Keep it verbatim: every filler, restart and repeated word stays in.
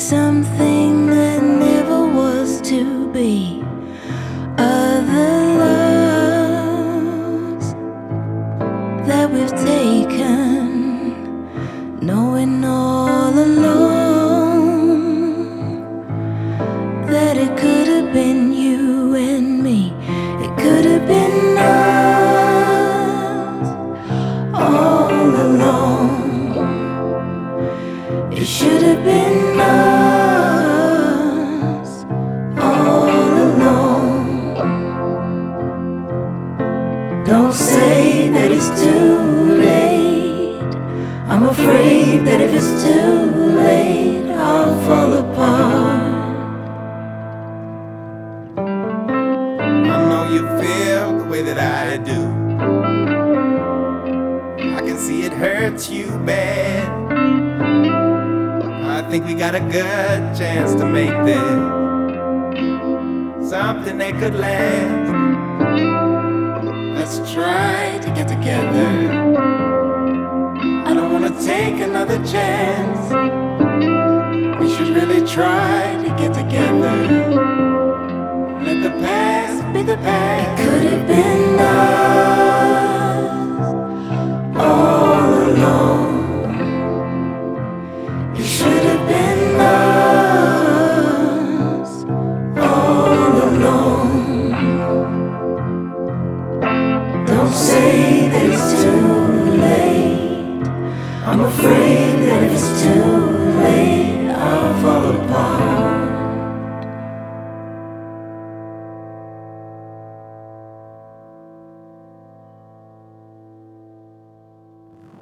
something that never was to be. Other loves that we've taken, knowing all along that it could have been you and me. It could have been us all along. It should have been us all along. Don't say that it's too late. I'm afraid that if it's too late, I'll fall apart. I know you feel the way that I do. I can see it hurts you bad. I think we got a good chance to make this something that could last. Let's try to get together. I don't wanna take another chance. We should really try to get together. Let the past be the past. It could have been us.